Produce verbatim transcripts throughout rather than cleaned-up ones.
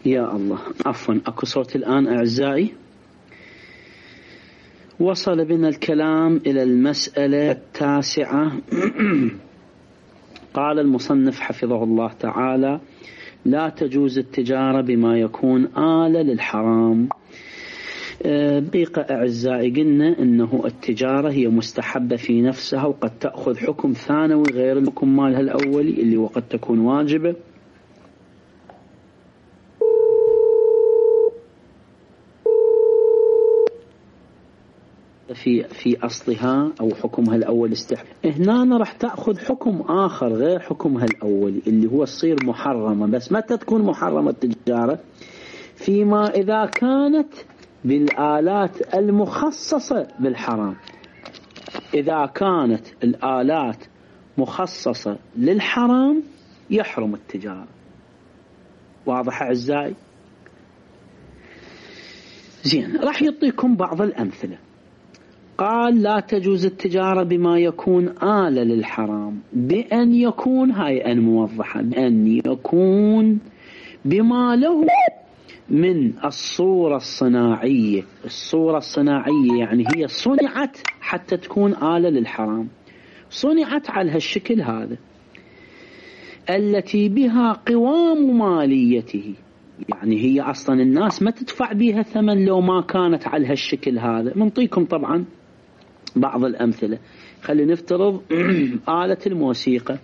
يا الله، عفوا أكو صوت الآن أعزائي. وصل بنا الكلام إلى المسألة التاسعة. قال المصنف حفظه الله تعالى: لا تجوز التجارة بما يكون آلة للحرام. دقيقة أعزائي، قلنا أنه التجارة هي مستحبة في نفسها وقد تأخذ حكم ثانوي غير الحكم مالها الأولي اللي وقد تكون واجبة. في في أصلها أو حكمها الأول استحباب. هنا راح تأخذ حكم آخر غير حكمها الأولي اللي هو تصير محرمة. بس متى تكون محرمة التجارة؟ فيما إذا كانت بالآلات المخصصة بالحرام. إذا كانت الآلات مخصصة للحرام يحرم التجارة. واضح أعزائي؟ زين، راح يعطيكم بعض الأمثلة. قال: لا تجوز التجارة بما يكون آلة للحرام بأن يكون، هاي أن موضحة، بأن يكون بما له من الصورة الصناعية. الصورة الصناعية يعني هي صنعت حتى تكون آلة للحرام، صنعت على هالشكل هذا، التي بها قوام ماليته، يعني هي أصلا الناس ما تدفع بها ثمن لو ما كانت على هالشكل هذا. منطيكم طبعا بعض الأمثلة. خلينا نفترض آلة الموسيقى،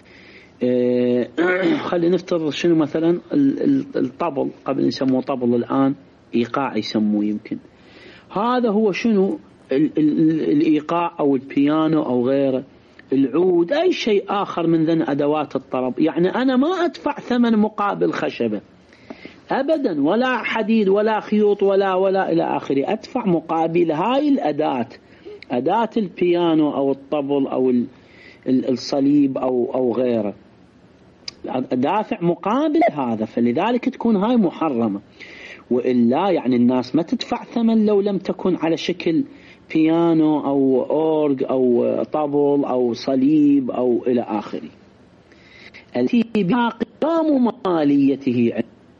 خلينا نفترض شنو مثلا الطبل، قبل يسموه طبل الآن إيقاع يسموه يمكن. هذا هو شنو الإيقاع أو البيانو أو غيره، العود، أي شيء آخر من ذن أدوات الطرب. يعني أنا ما أدفع ثمن مقابل خشبة أبدا، ولا حديد ولا خيوط ولا ولا إلى آخره. أدفع مقابل هاي الأداة، أداة البيانو أو الطبل أو الصليب أو أو غيره، دافع مقابل هذا. فلذلك تكون هاي محرمة. وإلا يعني الناس ما تدفع ثمن لو لم تكن على شكل بيانو أو أورج أو طبل أو صليب أو إلى آخره، التي بها قوام ماليته.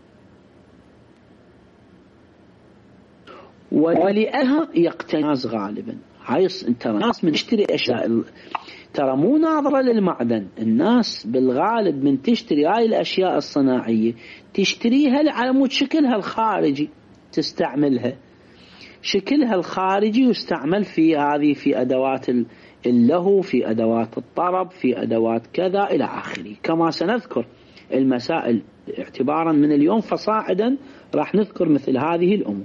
ولأها يقتني غالبا. هاي انت الناس من تشتري أشياء، ترى مو ناظرة للمعدن. الناس بالغالب من تشتري هاي الأشياء الصناعية تشتريها على مود شكلها الخارجي، تستعملها شكلها الخارجي يستعمل في هذه، في أدوات اللهو، في أدوات الطرب، في أدوات كذا إلى آخره. كما سنذكر المسائل اعتبارا من اليوم فصاعدا راح نذكر مثل هذه الأمور.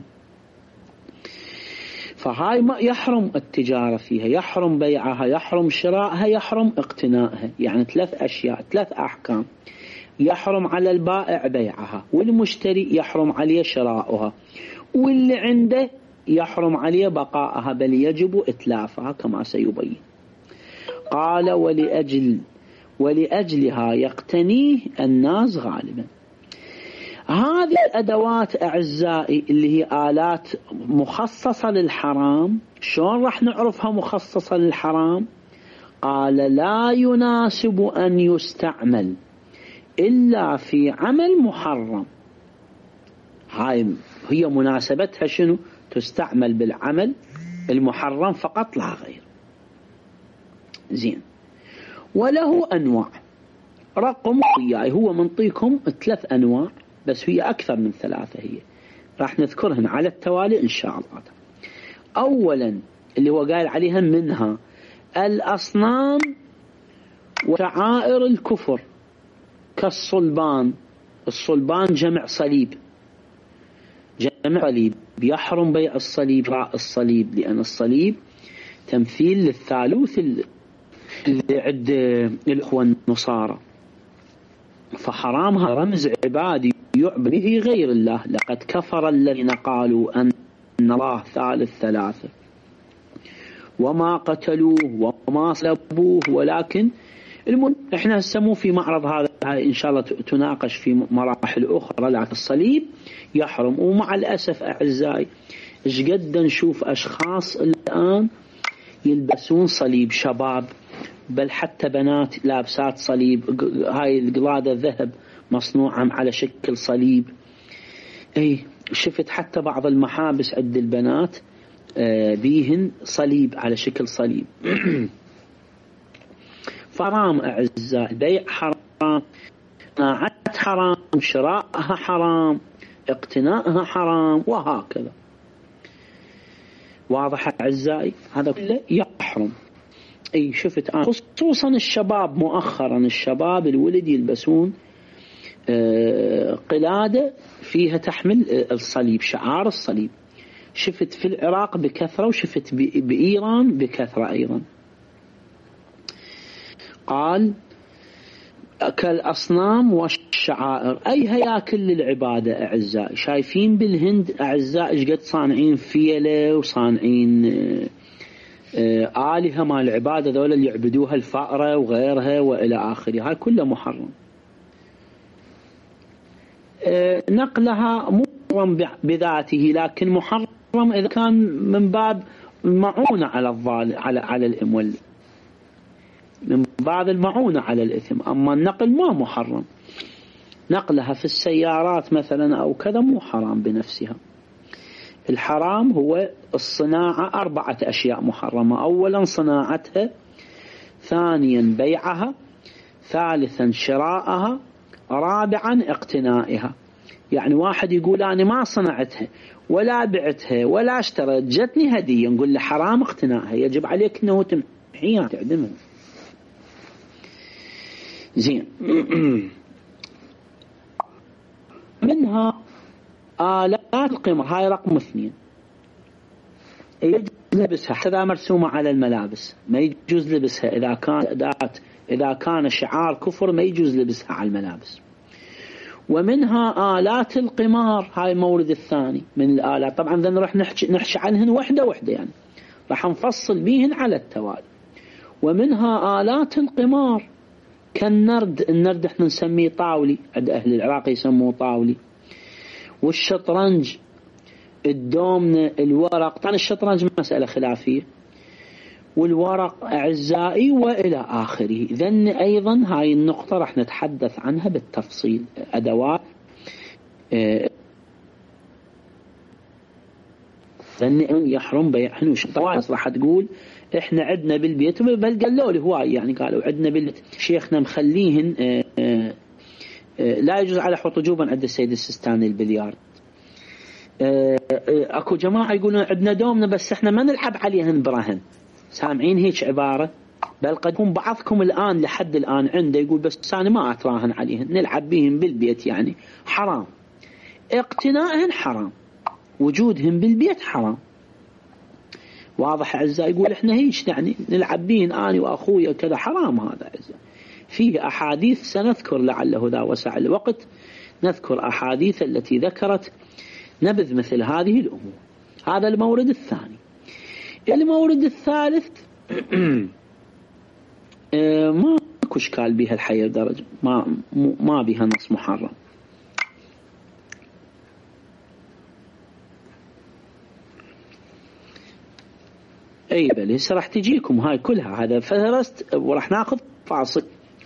فهاي ما يحرم التجارة فيها، يحرم بيعها، يحرم شراءها، يحرم اقتنائها. يعني ثلاث أشياء، ثلاث أحكام. يحرم على البائع بيعها، والمشتري يحرم عليه شراؤها، واللي عنده يحرم عليه بقائها، بل يجب إتلافها كما سيبين. قال: ولأجل ولأجلها يقتنيه الناس غالبا. هذه الأدوات أعزائي اللي هي آلات مخصصة للحرام، شلون راح نعرفها مخصصة للحرام؟ قال: لا يناسب أن يستعمل إلا في عمل محرم. هاي هي مناسبتها شنو؟ تستعمل بالعمل المحرم فقط لا غير. زين. وله أنواع، رقم وياي، هو منطيكم ثلاث أنواع، بس هي أكثر من ثلاثة، هي راح نذكرهن على التوالي إن شاء الله. أولا اللي هو قال عليها منها الأصنام وشعائر الكفر كالصلبان. الصلبان جمع صليب، جمع صليب. يحرم بيع الصليب، راء الصليب، لأن الصليب تمثيل للثالوث اللي عند الإخوة النصارى، فحرامها رمز عبادي يعبد به غير الله. لقد كفر الذين قالوا أن الله ثالث ثلاثة، وما قتلوه وما صلبوه، ولكن المهم احنا نسموه في معرض هذا إن شاء الله تناقش في مراحل أخرى. لكن الصليب يحرم. ومع الأسف أعزائي ايش قد نشوف أشخاص الآن يلبسون صليب، شباب بل حتى بنات لابسات صليب، هاي القلادة الذهب مصنوعة على شكل صليب. اي شفت حتى بعض المحابس عند البنات بيهن صليب على شكل صليب. حرام أعزائي، بيع حرام، صناعة حرام، شراءها حرام، اقتنائها حرام، وهكذا. واضح أعزائي؟ هذا كله يحرم. اي شفت أنا خصوصا الشباب مؤخرا، الشباب الولد يلبسون قلادة فيها تحمل الصليب، شعار الصليب. شفت في العراق بكثرة، وشفت بإيران بكثرة أيضا. قال كالأصنام والشعائر، أي هياكل للعبادة أعزائي. شايفين بالهند أعزائي إيش قد صانعين فيلة وصانعين آلهة مال العبادة، ذولا اللي يعبدوها الفأرة وغيرها وإلى آخره، هاي كله محرم. نقلها محرم بذاته، لكن محرم إذا كان من باب المعونة على الظالم، على على الإمول، من باب المعونة على الإثم. أما النقل ما محرم، نقلها في السيارات مثلا أو كذا مو حرام بنفسها. الحرام هو الصناعة، أربعة أشياء محرمة: أولا صناعتها، ثانيا بيعها، ثالثا شراءها، رابعا اقتنائها. يعني واحد يقول أنا ما صنعتها ولا بعتها ولا اشتريت، جتني هدية، نقول له حرام اقتنائها، يجب عليك أنه تمحيها تعدمها. زين. منها آلات القمر، هاي رقم اثنين، يجوز لبسها حتى مرسومة على الملابس، ما يجوز لبسها إذا كان أداة، إذا كان شعار كفر ما يجوز لبسها على الملابس. ومنها آلات القمار، هاي المورد الثاني من الآلات. طبعا ذن رح نحكي نحكي عنهن وحدة وحدة، يعني رح نفصل بيهن على التوالي. ومنها آلات القمار كالنرد، النرد احنا نسميه طاولي، عند أهل العراق يسموه طاولي. والشطرنج، الدومنة، الورق. طبعا الشطرنج مسألة خلافية، والورق أعزائي وإلى آخره. ذن أيضا هاي النقطة رح نتحدث عنها بالتفصيل. أدوات ذن يحرم بيعهن وشطرنج. راح تقول إحنا عدنا بالبيت، بل قالوا لي هواي، يعني قالوا عدنا بالبيت شيخنا مخليهن لا يجوز على حطجوبا عند السيد السيستاني البليارد. اكو جماعة يقولون عندنا دومنا بس احنا ما نلعب عليهن برهن. سامعين هيك عبارة؟ بل قد يكون بعضكم الآن لحد الآن عنده يقول بس أنا ما أتراهن عليهن، نلعب بهم بالبيت، يعني حرام. اقتنائهن حرام، وجودهم بالبيت حرام. واضح أعزائي؟ يقول احنا هيك يعني نلعب بهم أنا وأخويا كذا، حرام هذا أعزائي. فيه أحاديث سنذكر لعله ذا وسع الوقت، نذكر أحاديث التي ذكرت نبذ مثل هذه الأمور. هذا المورد الثاني. المورد الثالث ما اكو اشكال بها الحقيقة درجة، ما ما بها نص محرم. اي بل هسه راح تجيكم هاي كلها، هذا فهرست وراح ناخذ فاصل.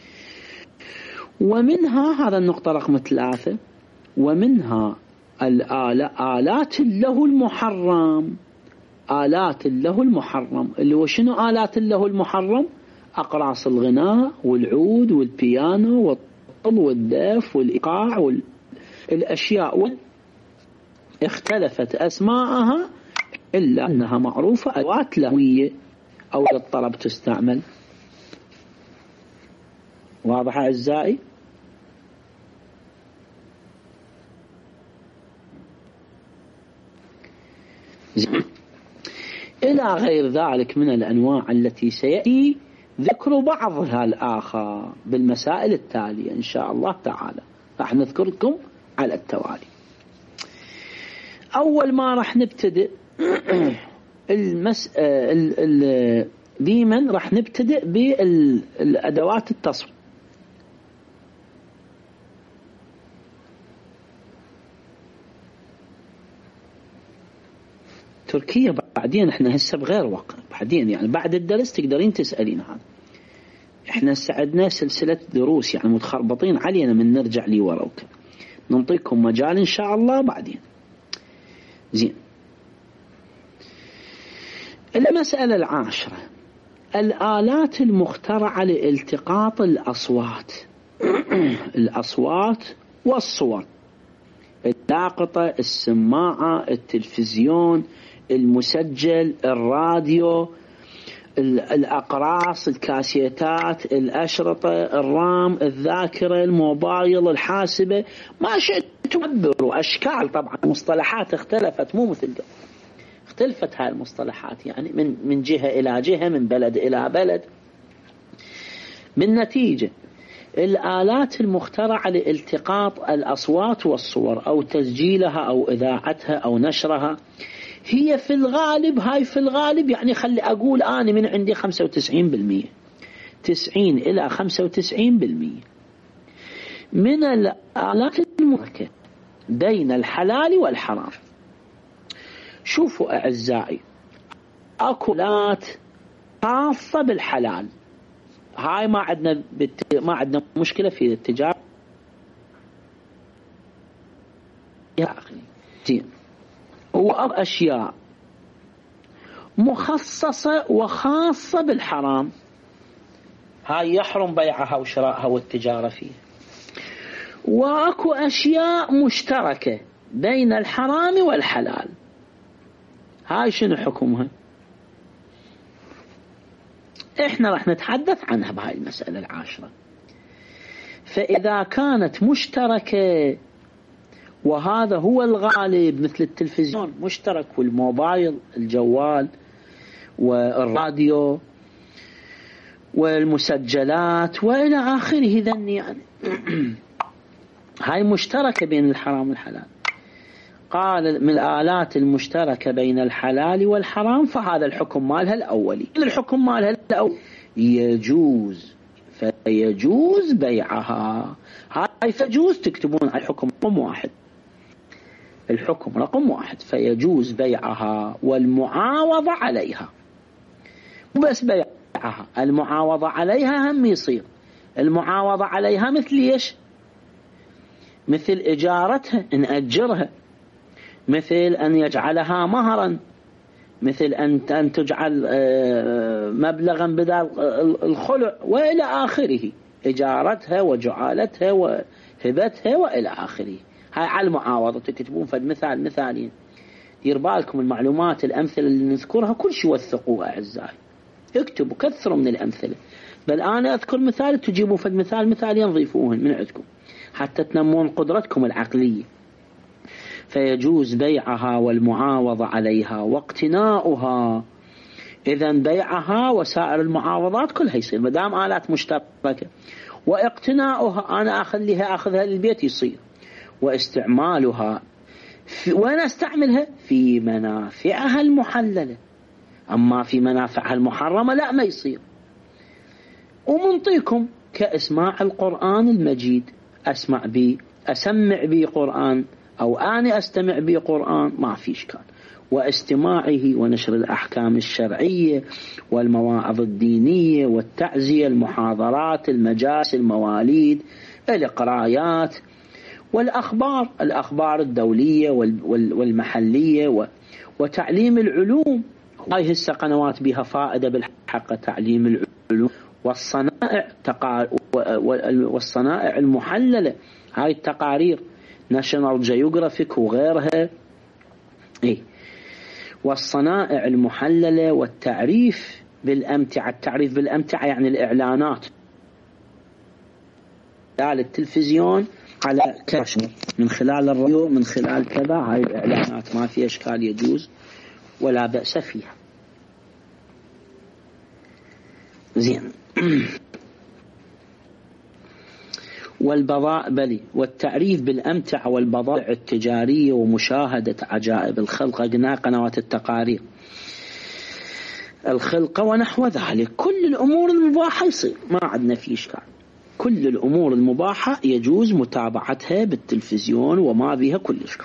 ومنها هذا النقطة رقم ثلاثة، ومنها الآلات له المحرم. آلات له المحرم اللي هو شنو؟ آلات له المحرم: أقراص الغناء والعود والبيانو والطبل والدف والإيقاع والأشياء اختلفت أسماءها إلا أنها معروفة أدوات لهوية أو للطرب تستعمل. واضح أعزائي؟ إلى غير ذلك من الأنواع التي سيأتي ذكر بعضها الآخر بالمسائل التالية إن شاء الله تعالى، راح نذكر لكم على التوالي. أول ما راح نبتدئ المس ديما راح نبتدئ بالأدوات التصوير. تركيا بعدين احنا هسه بغير وقت، بعدين يعني بعد الدرس تقدرين تسألين هذا. احنا هسه عندنا سلسلة دروس يعني متخربطين علينا من نرجع لي ورا وكذا. ننطيكم مجال إن شاء الله بعدين. زين. المسألة العاشرة: الآلات المخترعة لالتقاط الأصوات الأصوات والصور: اللاقطة، السماعة، التلفزيون، المسجل، الراديو، الأقراص، الكاسيتات، الأشرطة، الرام، الذاكرة، الموبايل، الحاسبة، ما شئت تعبروا. أشكال طبعا، مصطلحات اختلفت، مو مثل قبل، اختلفت هاي المصطلحات يعني من من جهة إلى جهة، من بلد إلى بلد. بالنتيجة الآلات المخترعة لالتقاط الأصوات والصور أو تسجيلها أو إذاعتها أو نشرها هي في الغالب، هاي في الغالب يعني خلي أقول أنا من عندي خمسة وتسعين بالمئة، تسعين إلى خمسة وتسعين بالمئة من الآلات المشتركة بين الحلال والحرام. شوفوا أعزائي، أكو آلات خاصة بالحلال، هاي ما عندنا بت... ما عندنا مشكلة في التجارة. وأشياء مخصصة وخاصة بالحرام، هاي يحرم بيعها وشرائها والتجارة فيها. وأكو أشياء مشتركة بين الحرام والحلال، هاي شنو حكمها؟ احنا راح نتحدث عنها بهاي المسألة العاشرة. فإذا كانت مشتركة، وهذا هو الغالب، مثل التلفزيون مشترك، والموبايل، الجوال، والراديو، والمسجلات، وإلى آخره، ذن يعني هاي مشتركة بين الحرام والحلال. قال من الآلات المشتركة بين الحلال والحرام، فهذا الحكم مالها الأولي. الحكم مالها الأولي يجوز، فيجوز بيعها. هاي فجوز تكتبون على الحكم رقم واحد، الحكم رقم واحد، فيجوز بيعها والمعاوضة عليها. وبس بيعها، المعاوضة عليها هم يصير. المعاوضة عليها مثل ايش؟ مثل إجارتها، نأجرها، مثل أن يجعلها مهرا، مثل أن تجعل مبلغا بدل الخلع وإلى آخره، إجارتها وجعالتها وهبتها وإلى آخره. هاي على المعاوضة تكتبون فد مثال مثالين. دير بالكم المعلومات الأمثلة اللي نذكرها كل شيء وثقوه أعزائي، اكتبوا كثروا من الأمثلة، بل أنا أذكر مثال تجيبوا فد مثال مثالين ضيفوهن من عندكم حتى تنمون قدرتكم العقلية. فيجوز بيعها والمعاوضة عليها واقتناؤها. إذن بيعها وسائر المعاوضات كلها يصير مدام آلات مشتركة. واقتناؤها أنا أخليها أخذها للبيت يصير. واستعمالها وين استعملها؟ في منافعها المحللة، أما في منافعها المحرمة لا، ما يصير. ومنطيكم كإسماع القرآن المجيد، أسمع بي أسمع بي قرآن، أو أنا أستمع بي قرآن، ما في إشكال. واستماعه ونشر الأحكام الشرعية والمواعظ الدينية والتعزية، المحاضرات، المجالس، المواليد، القرايات، والأخبار، الأخبار الدولية والمحلية، وتعليم العلوم. هاي هسه قنوات بها فائدة بالحق، تعليم العلوم. والصنائع والصنائع المحللة، هاي التقارير ناشونال جيوغرافيك وغيرها. إيه؟ والصنائع المحللة والتعريف بالأمتعة. التعريف بالأمتعة يعني الإعلانات على التلفزيون، على كاش، من خلال الراديو، من خلال كذا. هاي الإعلانات ما في إشكال، يجوز ولا بأس فيها. زين. والبضائع بلي والتعريف بالأمتعة والبضائع التجارية ومشاهدة عجائب الخلق، قلنا قنوات التقارير، الخلقة ونحو ذلك. كل الأمور المباحة يصير، ما عندنا فيه إشكال. كل الأمور المباحة يجوز متابعتها بالتلفزيون وما بها كل إشكال.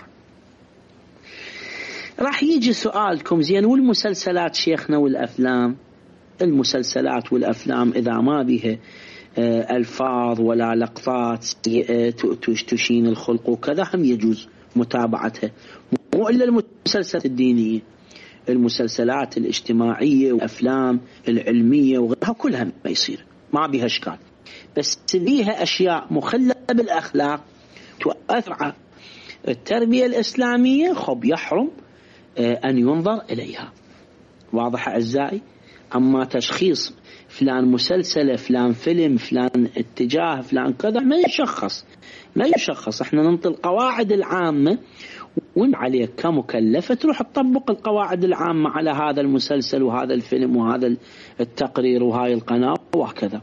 راح يجي سؤالكم، زين والمسلسلات شيخنا والأفلام؟ المسلسلات والأفلام إذا ما بها ألفاظ ولا لقطات تشين الخلق وكذا هم يجوز متابعتها، مو إلا المسلسلات الدينية، المسلسلات الاجتماعية والأفلام العلمية وغيرها كلها ما يصير، ما بيها إشكال. بس بيها أشياء مخلة بالأخلاق تؤثر على التربية الإسلامية خب يحرم أن ينظر إليها. واضح أعزائي؟ أما تشخيص فلان مسلسل فلان فيلم فلان اتجاه فلان كذا ما يشخص، ما يشخص. احنا ننطي القواعد العامة وين عليك كمكلفة تروح تطبق القواعد العامة على هذا المسلسل وهذا الفيلم وهذا التقرير وهاي القناة وهكذا.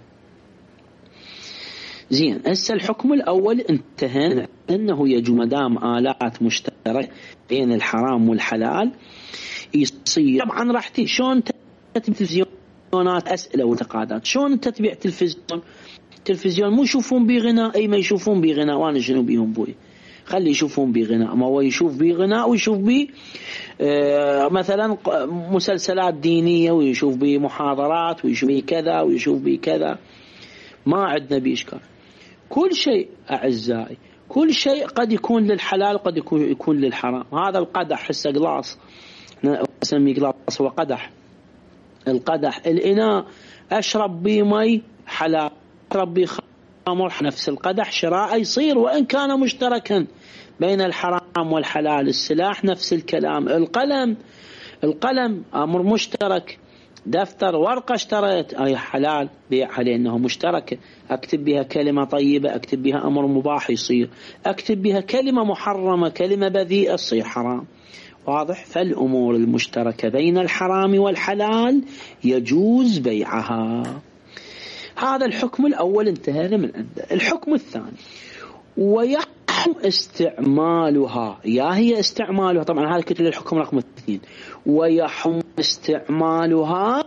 زين، هسه الحكم الأول انتهى أنه يجوز مدام آلات مشتركة بين الحرام والحلال يصير. طبعا راح شلون تلفزيونات أسئلة وتقاعدات، شلون أنت تبيع تلفزيون؟ تلفزيون مو يشوفون بي غناء، أي ما يشوفون بي غناء، وانا شنو بيهم بوي؟ خلي يشوفون بي غناء، ما هو يشوف بي غناء ويشوف بي آه مثلا مسلسلات دينية ويشوف بي محاضرات ويشوف بي كذا ويشوف بي كذا، ما عندنا بي إشكال. كل شيء أعزائي، كل شيء قد يكون للحلال قد يكون يكون للحرام. هذا القدح حسه قلاص، نسميه قلاص، هو قدح. القدح الإناء أشرب بي مي حلال، أشرب بي خمر، نفس القدح شراء يصير وإن كان مشتركا بين الحرام والحلال. السلاح نفس الكلام، القلم القلم أمر مشترك، دفتر ورقة اشتريت أي حلال بيعها لأنه مشتركة، أكتب بها كلمة طيبة، أكتب بها أمر مباح يصير، أكتب بها كلمة محرمة كلمة بذيئة يصير حرام. واضح؟ فالأمور المشتركة بين الحرام والحلال يجوز بيعها. هذا الحكم الأول انتهى من عنده. الحكم الثاني ويحرم استعمالها، يا هي استعمالها، طبعا هذا كتل الحكم رقم اثنين. ويحرم استعمالها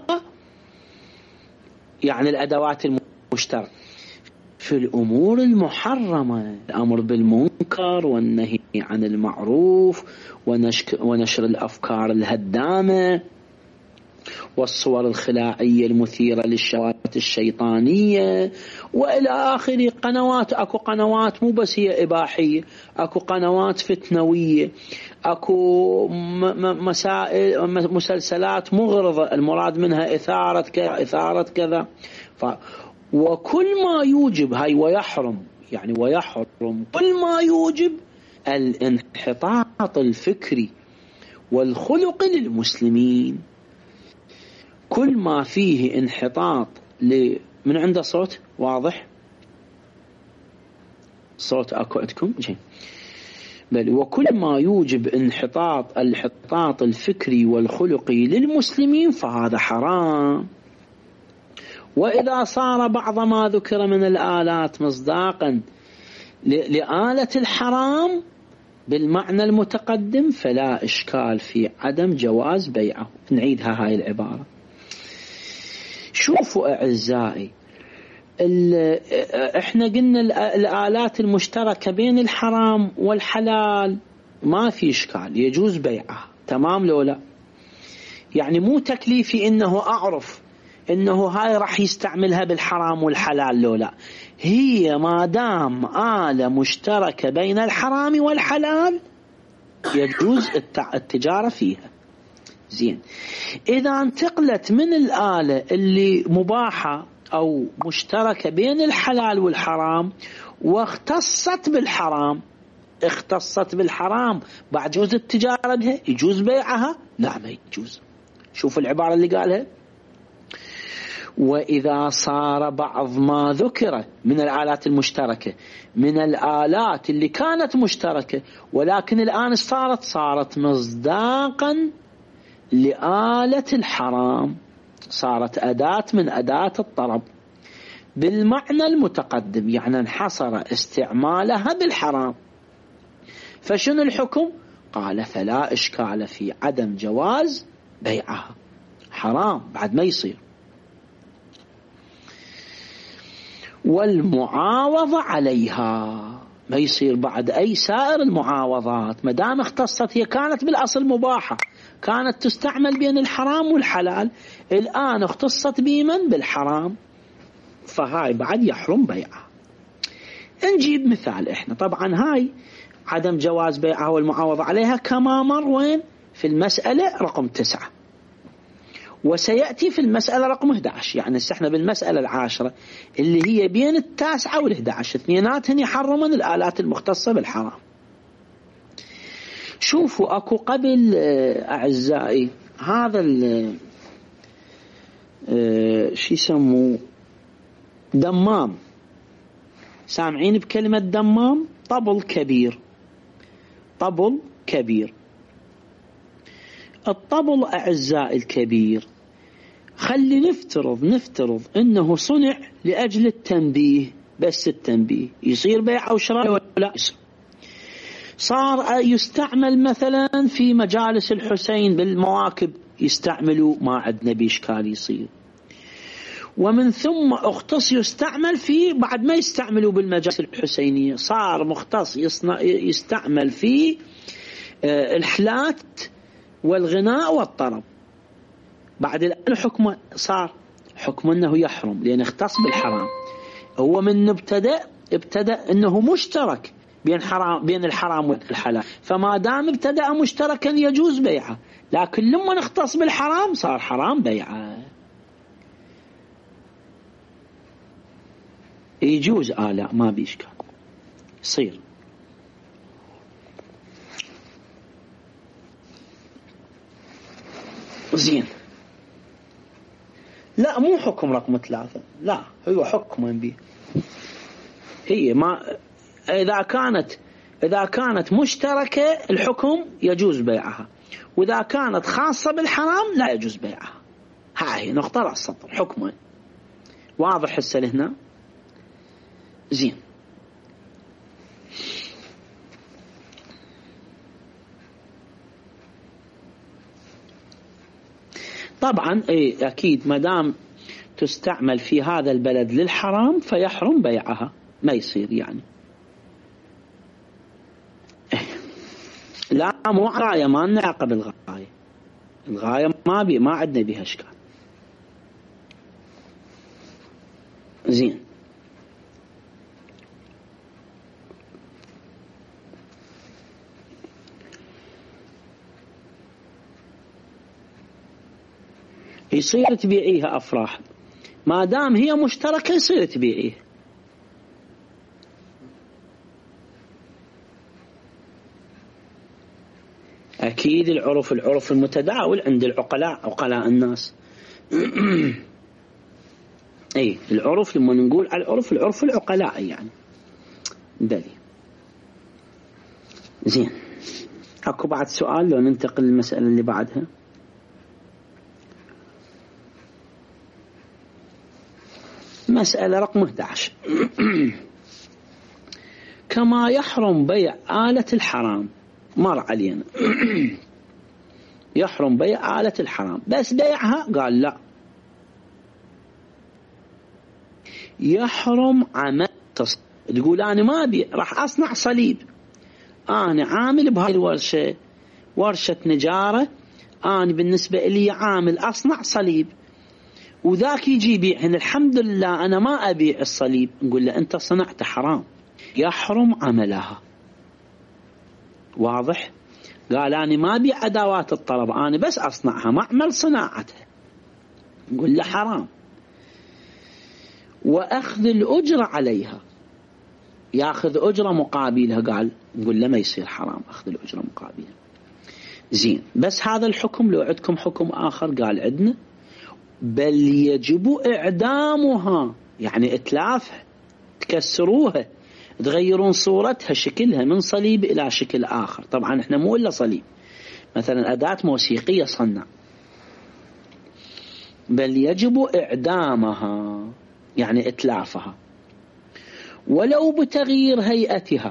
يعني الأدوات المشتركة في الأمور المحرمة، الأمر بالمنكر والنهي عن المعروف ونشر الأفكار الهدامة والصور الخلاعية المثيرة للشهوات الشيطانية وإلى آخره. قنوات، أكو قنوات مو بس هي إباحية، أكو قنوات فتنوية، أكو مسائل مسلسلات مغرضة المراد منها إثارة كذا إثارة كذا. ف وكل ما يوجب هاي ويحرم، يعني ويحرم كل ما يوجب الانحطاط الفكري والخلقي للمسلمين. كل ما فيه انحطاط ل... من عنده صوت واضح؟ صوت أكو عندكم؟ جي. بل وكل ما يوجب انحطاط الانحطاط الفكري والخلقي للمسلمين فهذا حرام. وإذا صار بعض ما ذكر من الآلات مصداقا لآلة الحرام بالمعنى المتقدم فلا إشكال في عدم جواز بيعه. نعيدها هاي العبارة. شوفوا أعزائي، احنا قلنا الآلات المشتركة بين الحرام والحلال ما في إشكال، يجوز بيعها، تمام لو لا؟ يعني مو تكليفي إنه أعرف إنه هاي راح يستعملها بالحرام والحلال لو لا، هي ما دام آلة مشتركة بين الحرام والحلال يجوز التجارة فيها. زين، إذا انتقلت من الآلة اللي مباحة أو مشتركة بين الحلال والحرام واختصت بالحرام، اختصت بالحرام بعد يجوز التجارة بها؟ يجوز بيعها؟ لا ما يجوز. شوف العبارة اللي قالها: وإذا صار بعض ما ذكر من الآلات المشتركة من الآلات اللي كانت مشتركة ولكن الآن صارت صارت مصداقا لآلة الحرام، صارت أداة من أداة الطرب بالمعنى المتقدم، يعني انحصر استعمالها بالحرام، فشنو الحكم؟ قال فلا إشكال في عدم جواز بيعها، حرام بعد ما يصير. والمعاوضة عليها ما يصير بعد أي سائر المعاوضات ما دام اختصت، هي كانت بالأصل مباحة، كانت تستعمل بين الحرام والحلال، الآن اختصت بمن؟ بالحرام، فهاي بعد يحرم بيعها. نجيب مثال احنا، طبعا هاي عدم جواز بيعها والمعاوضة عليها كما مر وين في المسألة رقم تسعة، وسيأتي في المسألة رقم أحد عشر. يعني احنا بالمسألة العاشرة اللي هي بين التاسعة والأحد عشر اثنيناتهن يحرمن الآلات المختصة بالحرام. شوفوا أكو قبل أعزائي هذا شو يسموه دمام، سامعين بكلمة دمام؟ طبل كبير، طبل كبير. الطبل أعزائي الكبير خلي نفترض نفترض أنه صنع لأجل التنبيه، بس التنبيه يصير بيع أو شراء ولا يصير؟ صار يستعمل مثلا في مجالس الحسين بالمواكب يستعملوا، ما عندنا بإشكال يصير. ومن ثم اختص يستعمل في بعد ما يستعملوا بالمجالس الحسينية، صار مختص يصنع يستعمل في الحلات والغناء والطرب. بعد الآن حكمه صار حكم أنه يحرم لأن اختص بالحرام. هو من ابتدأ ابتدأ أنه مشترك بين حرام بين الحرام والحلال، فما دام ابتدأ مشتركا يجوز بيعه، لكن لما نختص بالحرام صار حرام بيعه. يجوز آلاء ما بإشكال يصير. زين، لا مو حكم رقم ثلاثة، لا هو حكم به. هي ما إذا كانت إذا كانت مشتركة الحكم يجوز بيعها، وإذا كانت خاصة بالحرام لا يجوز بيعها. هاي نقطة على السطر حكما واضح هسه لهنا. زين، طبعا اي اكيد ما دام تستعمل في هذا البلد للحرام فيحرم بيعها، ما يصير يعني. لا مو غاية، ما لنا علاقة بالغاية، الغاية ما بي ما عندنا بها اشكال. زين، يصير تبيعيها أفراح ما دام هي مشتركة، يصير تبيعيها. أكيد العرف العرف المتداول عند العقلاء، عقلاء الناس. أي العرف لما نقول على العرف العرف العقلاء يعني دليل. زين، أكو بعد سؤال لو ننتقل للمسألة اللي بعدها. مسألة رقم أحد عشر. كما يحرم بيع آلة الحرام، مر علينا. يحرم بيع آلة الحرام بس بيعها قال لا، يحرم عمل تص... تقول أنا ما أبيع، راح أصنع صليب، أنا عامل بهاي الورشة ورشة نجارة، أنا بالنسبة لي عامل أصنع صليب، وذاك يجي يبيعهن الحمد لله أنا ما أبيع الصليب، نقول له أنت صنعت حرام، يحرم عملها. واضح؟ قال أنا ما أبيع أدوات الطلب، أنا بس أصنعها، ما أعمل صناعتها، نقول له حرام. وأخذ الأجرة عليها، يأخذ أجرة مقابلها، قال نقول له ما يصير حرام أخذ الأجرة مقابلها. زين، بس هذا الحكم لو عندكم حكم آخر قال عندنا بل يجب إعدامها، يعني إتلافها، تكسروها، تغيرون صورتها شكلها من صليب إلى شكل آخر. طبعا احنا مو إلا صليب، مثلا أداة موسيقية صنع، بل يجب إعدامها يعني إتلافها ولو بتغيير هيئتها.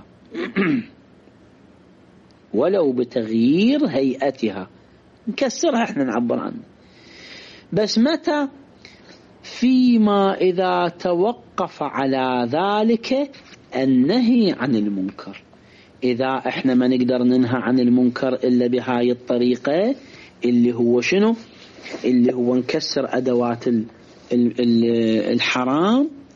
ولو بتغيير هيئتها نكسرها احنا نعبر عنه، بس متى؟ فيما إذا توقف على ذلك النهي عن المنكر. إذا احنا ما نقدر ننهى عن المنكر إلا بهاي الطريقة اللي هو شنو؟ اللي هو نكسر أدوات الحرام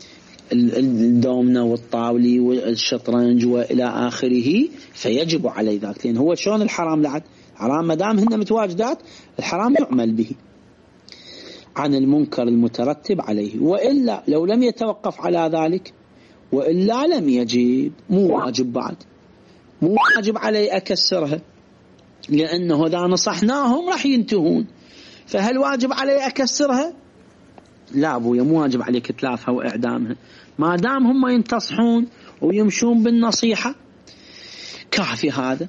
الدومنة والطاولي والشطرنج وإلى آخره، فيجب عليه ذلك. لأن هو شلون الحرام لعد؟ حرام ما دام هن متواجدات، الحرام يعمل به عن المنكر المترتب عليه. وإلا لو لم يتوقف على ذلك، وإلا لم يجب، مو واجب بعد، مو واجب عليه أكسرها، لأنه إذا نصحناهم راح ينتهون. فهل واجب عليه أكسرها؟ لا أبويا، مو واجب عليك إتلافها وإعدامها، ما دام هم ينتصحون ويمشون بالنصيحة كافي هذا.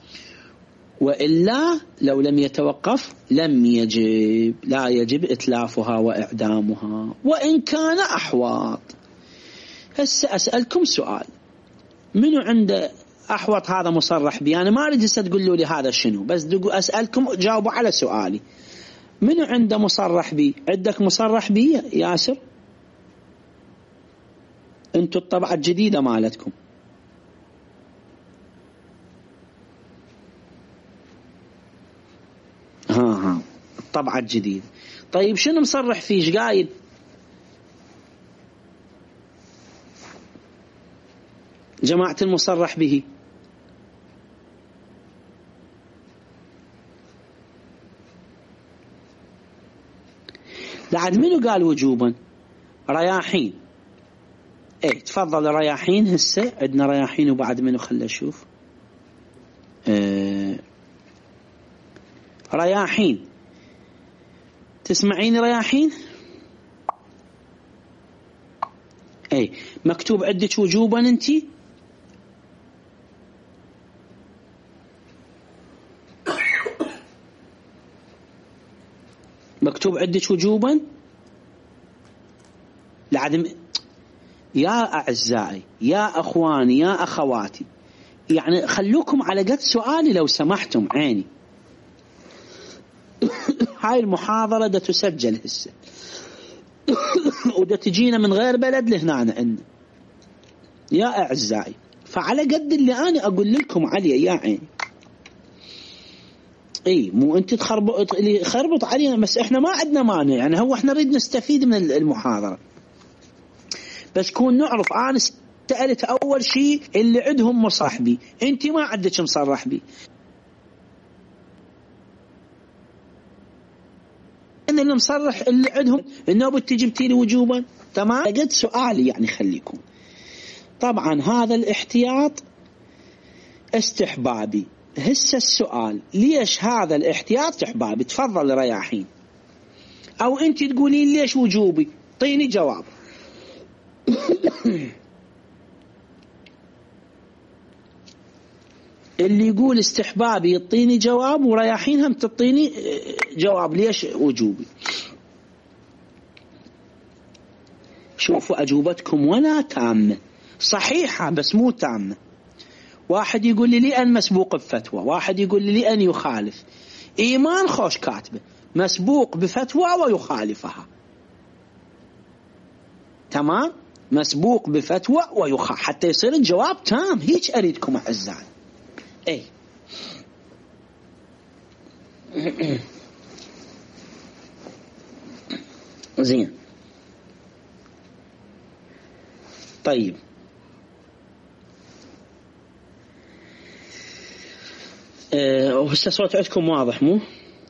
وإلا لو لم يتوقف لم يجب، لا يجب إتلافها وإعدامها وإن كان أحواط. هسه أسألكم سؤال، منو عنده أحوط هذا مصرح بي؟ أنا ما أريد هسه تقولوا لي هذا شنو، بس أسألكم جاوبوا على سؤالي. منو عنده مصرح بي؟ عندك مصرح بي ياسر؟ انتو الطبعة الجديدة مالتكم. ها ها الطبعة الجديدة. طيب شنو مصرح فيه؟ ايش قايل؟ جماعة المصرح به لعد منو قال وجوبا؟ رياحين. ايه تفضل رياحين. هسه عندنا رياحين وبعد منو؟ خلنا نشوف. اه رياحين، تسمعين رياحين؟ ايه مكتوب عندك وجوبا انتي؟ مكتوب عندك وجوبا؟ لعدم. يا أعزائي، يا أخواني، يا أخواتي، يعني خلوكم على قد سؤالي لو سمحتم. عيني هاي المحاضرة دا تسجل هسه ودا تجينا من غير بلد لهنا عندنا. يا أعزائي، فعلى قد اللي أنا أقول لكم عليه يا عيني. اي مو انت تخربط اللي خربط علينا، بس احنا ما عندنا مانع، يعني هو احنا نريد نستفيد من المحاضرة، بس كون نعرف. انا سألت اول شيء اللي عندهم مصرح بي، انت ما عندك مصرح بي، ان اللي مصرح اللي عندهم انه بتجي لي وجوبا. تمام، قد سؤالي يعني خليكم. طبعا هذا الاحتياط استحبابي. هسه السؤال، ليش هذا الاحتياط استحبابي؟ تفضل رياحين، او انت تقولين ليش وجوبي؟ طيني جواب. اللي يقول استحبابي يعطيني جواب، ورياحين هم تعطيني جواب ليش وجوبي. شوفوا أجوبتكم ولا تامة، صحيحة بس مو تامة. واحد يقول لي لأن مسبوق بفتوى، واحد يقول لي لأن يخالف. إيمان خوش كاتبه مسبوق بفتوى ويخالفها. تمام، مسبوق بفتوى ويخالف حتى يصير الجواب تام. هيك أريدكم أعزائي. اي زين. طيب أه هسه صوت عندكم واضح مو؟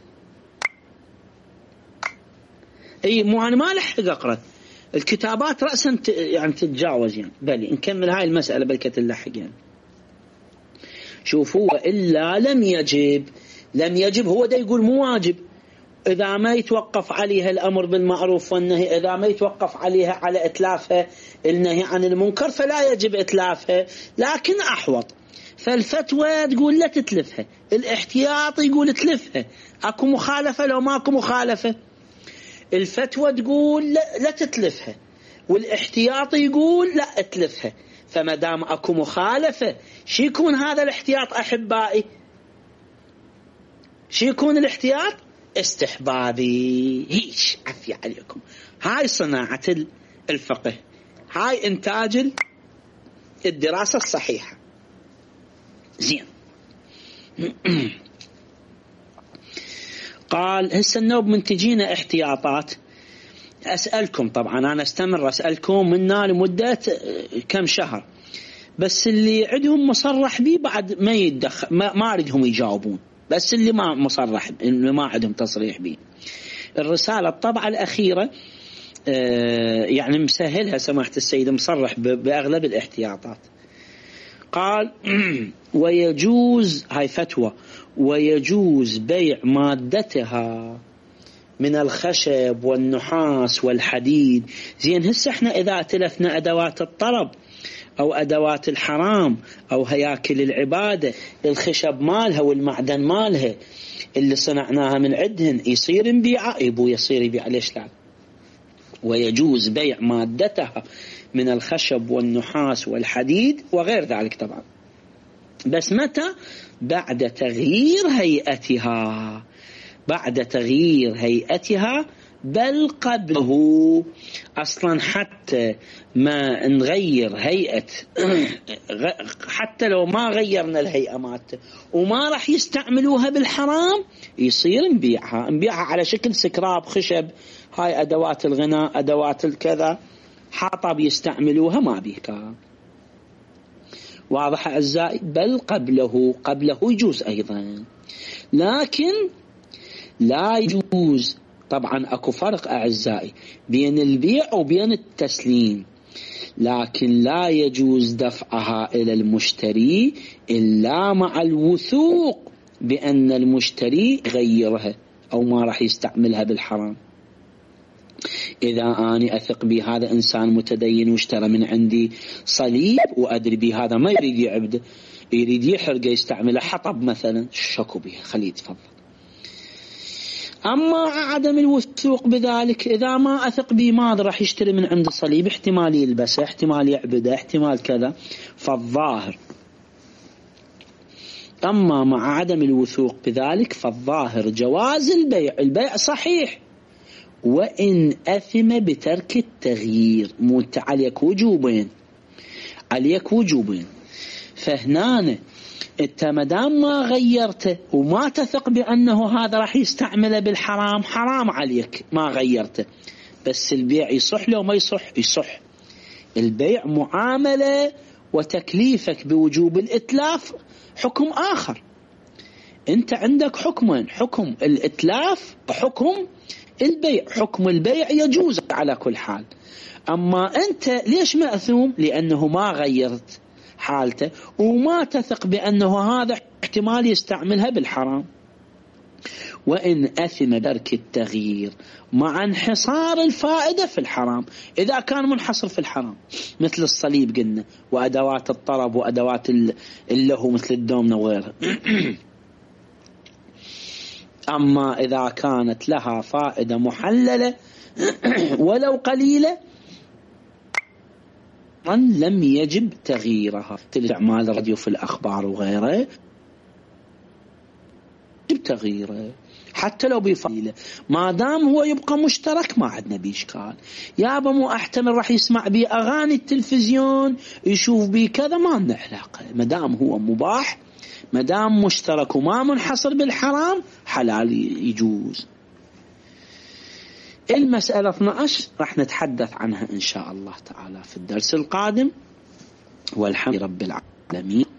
اي مو انا ما لحق اقرا الكتابات راسا يعني تتجاوز يعني. بلي نكمل هاي المساله بلكة اللحق يعني. شوفوا، وإلا لم يجب. لم يجب هو دا يقول مو واجب. إذا ما يتوقف عليها الأمر بالمعروف والنهي، إذا ما يتوقف عليها على إتلافها النهي عن المنكر، فلا يجب إتلافها، لكن أحوط. فالفتوى تقول لا تتلفها، الاحتياط يقول تلفها. أكو مخالفة لو ماكو مخالفة. الفتوى تقول لا, لا تتلفها، والاحتياط يقول لا اتلفها. فما دام اكو مخالفة، شو يكون هذا الاحتياط أحبائي؟ شو يكون الاحتياط؟ استحبابي. هيش عفية عليكم. هاي صناعة الفقه، هاي إنتاج الدراسة الصحيحة. زين. قال هسه النوب من تجينا احتياطات. أسألكم، طبعا أنا استمر أسألكم منا لمدة كم شهر، بس اللي عندهم مصرح به بعد ما يتدخل، ما, ما أريدهم يجاوبون، بس اللي ما مصرح، اللي ما عندهم تصريح به. الرسالة الطبعة الأخيرة يعني مسهلها سماحة السيد، مصرح بأغلب الاحتياطات. قال ويجوز، هاي فتوى، ويجوز بيع مادتها من الخشب والنحاس والحديد. زين هسه احنا إذا اتلفنا أدوات الطرب أو أدوات الحرام أو هياكل العبادة، الخشب مالها والمعدن مالها اللي صنعناها من عدهن، يصير نبيعها؟ يبو يصير يبيع، ليش لا؟ ويجوز بيع مادتها من الخشب والنحاس والحديد وغير ذلك طبعا، بس متى؟ بعد تغيير هيئتها، بعد تغيير هيئتها، بل قبله. أصلا حتى ما نغير هيئة، حتى لو ما غيرنا الهيئة مالته وما راح يستعملوها بالحرام، يصير نبيعها، نبيعها على شكل سكراب خشب، هاي أدوات الغناء، أدوات الكذا، حطب يستعملوها، ما بيكا. واضح أعزائي؟ بل قبله، قبله يجوز أيضا، لكن لا يجوز. طبعا أكو فرق أعزائي بين البيع وبين التسليم، لكن لا يجوز دفعها إلى المشتري إلا مع الوثوق بأن المشتري غيرها أو ما راح يستعملها بالحرام. إذا أنا أثق بهذا إنسان متدين واشترى من عندي صليب وأدري بهذا ما يريد يعبده، يريد يحرقه يستعمله حطب مثلا، شكو به، خليه يتفضل. أما عدم الوثوق بذلك، إذا ما أثق به ماذا راح يشتري من عند الصليب، احتمال يلبسه، احتمال يعبده، احتمال كذا، فالظاهر. أما مع عدم الوثوق بذلك فالظاهر جواز البيع، البيع صحيح وإن أثم بترك التغيير. موت عليك وجوبين، عليك وجوبين. فهنا انت مدام ما غيرته وما تثق بأنه هذا راح يستعمله بالحرام، حرام عليك ما غيرته. بس البيع يصح لو ما يصح؟ يصح. البيع معاملة، وتكليفك بوجوب الإتلاف حكم آخر. انت عندك حكمين، حكم الإتلاف وحكم البيع. حكم البيع يجوز على كل حال، أما أنت ليش مأثوم؟ لأنه ما غيرت حالته وما تثق بأنه هذا احتمال يستعملها بالحرام. وإن أثم ترك التغيير مع انحصار الفائدة في الحرام، إذا كان منحصر في الحرام مثل الصليب قلنا، وأدوات الطرب وأدوات اللهو مثل الدومنة وغيرها. أما إذا كانت لها فائدة محللة ولو قليلة أن لم يجب تغييرها. أعمال الراديو في الأخبار وغيره يجب تغييره حتى لو بفائدة، ما دام هو يبقى مشترك ما عندنا بإشكال. يابا مو أحتمل راح يسمع بي أغاني التلفزيون، يشوف بي كذا، ما لنا علاقة. ما دام هو مباح، ما دام مشترك وما منحصر بالحرام، حلال يجوز. المسألة اثني عشر راح نتحدث عنها إن شاء الله تعالى في الدرس القادم، والحمد لله رب العالمين.